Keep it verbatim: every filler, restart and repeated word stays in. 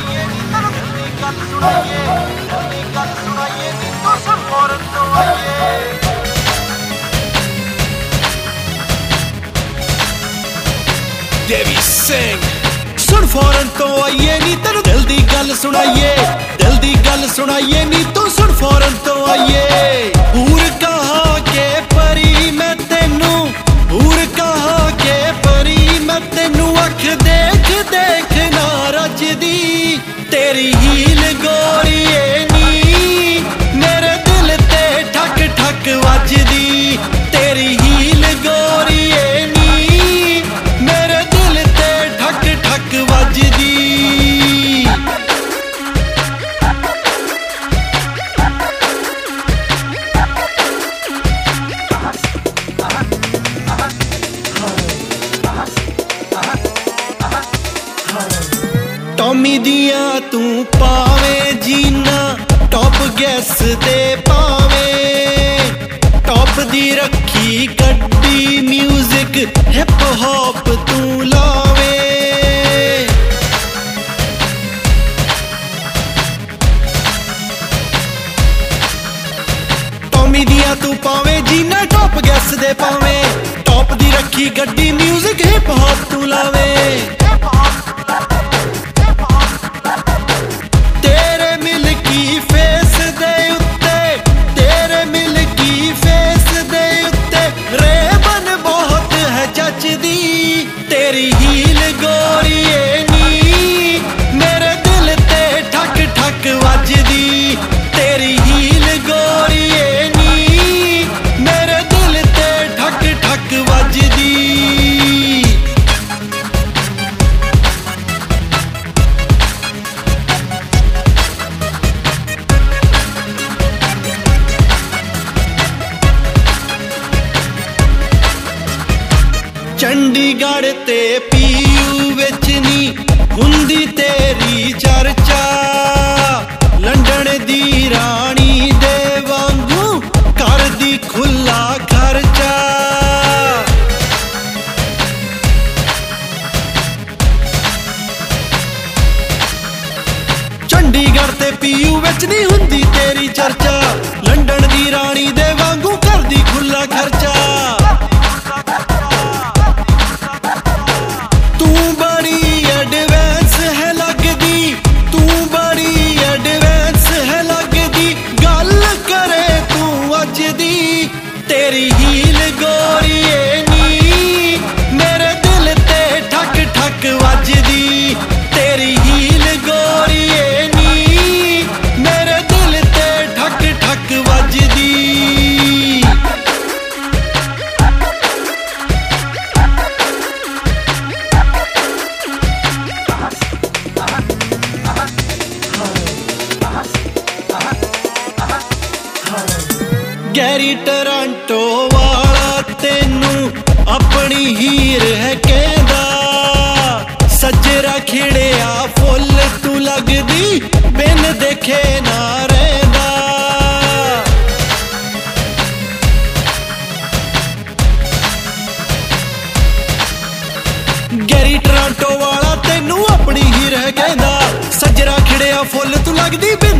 ਸੁਣਾਈਏ ਨੀ ਤੈਨੂੰ ਦਿਲ ਦੀ ਗੱਲ ਸੁਣਾਈਏ ਦਿਲ ਦੀ ਗੱਲ ਸੁਣਾਈਏ ਨੀ ਤੂੰ ਸੁਣ ਫੌਰਨ ਤੋਂ ਆਈਏ ਦੇਵੀ ਸਿੰਘ ਸੁਣ ਫੌਰਨ ਤੋਂ ਆਈਏ ਨੀ ਤੈਨੂੰ ਦਿਲ ਦੀ ਗੱਲ ਸੁਣਾਈਏ ਦਿਲ ਦੀ ਗੱਲ ਸੁਣਾਈਏ ਨੀ ਤੂੰ ਸੁਣ ਫੌਰਨ ਤੋਂ ਆਈਏ ਹੂਰ ਕਹਾ ਕੇ ਪਰੀ ਮੈਂ ਤੈਨੂੰ ਹੂਰ ਕਹਾ ਕੇ ਪਰੀ ਮੈਂ ਤੈਨੂੰ ਅੱਖ ਦੇਖ ਦੇਖ ਨਾ ਰੱਜਦੀ ਤੇਰੀ ਹੀਲ ਗੋਰੀਏ ਨੀ ਮੇਰੇ ਦਿਲ ਤੇ ਠਕ ਠਕ ਵੱਜਦੀ ਤੇਰੀ ਹੀਲ ਗੋਰੀਏ ਨੀ ਮੇਰੇ ਦਿਲ ਤੇ ਠਕ ਠਕ ਵੱਜਦੀ ਟੌਮੀ ਦੀਆਂ ਤੂੰ ਪਾਵੇਂ ਜੀਨਾ ਟੌਪ ਗੈਸ ਦੇ ਪਾਵੇਂ ਟੌਪ ਦੀ ਰੱਖੀ ਗੱਡੀ ਮਿਊਜ਼ਿਕ ਹਿਪ ਹੌਪ ਤੂੰ ਲਾਵੇਂ ਟੌਮੀ ਦੀਆਂ ਤੂੰ ਪਾਵੇਂ ਜੀਨਾ ਟੌਪ ਗੈਸ ਦੇ ਪਾਵੇਂ ਟੌਪ ਦੀ ਰੱਖੀ ਗੱਡੀ ਮਿਊਜ਼ਿਕ ਹਿਪ ਹੌਪ ਤੂੰ ਲਾਵੇਂ ਤੇਰੀ ਹੀਲ ਗੋਰੀਏ ਨੀ ਮੇਰੇ ਦਿਲ ਤੇ ਠਕ ਠਕ ਵੱਜਦੀ ਤੇਰੀ ਹੀਲ ਗੋਰੀਏ ਨੀ ਮੇਰੇ ਦਿਲ ਤੇ ਠਕ ਠਕ ਵੱਜਦੀ ਚੰਡੀਗੜ੍ਹ ਤੇ ਪੀਯੂ ਵਿੱਚ ਨੀ ਹੁੰਦੀ ਤੇਰੀ ਚਰਚਾ ਲੰਡਨ ਦੀ ਰਾਣੀ ਦੇ ਵਾਂਗੂ ਕਰਦੀ ਖੁੱਲਾ ਖਰਚਾ ਚੰਡੀਗੜ੍ਹ ਤੇ ਪੀਯੂ ਵਿੱਚ ਨੀ ਹੁੰਦੀ ਤੇਰੀ ਚਰਚਾ ਲੰਡਨ ਦੀ ਰਾਣੀ ਦੇ ਵਾਂਗੂ ਕਰਦੀ ਖੁੱਲਾ ਖਰਚਾ ਤੇਰੀ ਹੀਲ ਗੋਰੀਏ ਨੀ ਮੇਰੇ ਦਿਲ ਤੇ ਠਕ ਠਕ ਵੱਜਦੀ ਤੇਰੀ ਹੀਲ ਗੋਰੀਏ ਨੀ ਮੇਰੇ ਦਿਲ ਤੇ ਠਕ ਠਕ ਵੱਜਦੀ ਗੈਰੀ ਟੋਰਾਂਟੋ ਵਾਲਾ ਤੈਨੂੰ ਆਪਣੀ ਹੀਰ ਹੈ ਕਹਿੰਦਾ ਸੱਜਰਾ ਖਿੜਿਆ ਫੁੱਲ ਤੂੰ ਲੱਗਦੀ ਬਿਨ ਦੇਖੇ ਨਾ ਰਹਿੰਦਾ ਗੈਰੀ ਟੋਰਾਂਟੋ ਵਾਲਾ ਤੈਨੂੰ ਆਪਣੀ ਹੀਰ ਹੈ ਕਹਿੰਦਾ ਸੱਜਰਾ ਖਿੜਿਆ ਫੁੱਲ ਤੂੰ ਲੱਗਦੀ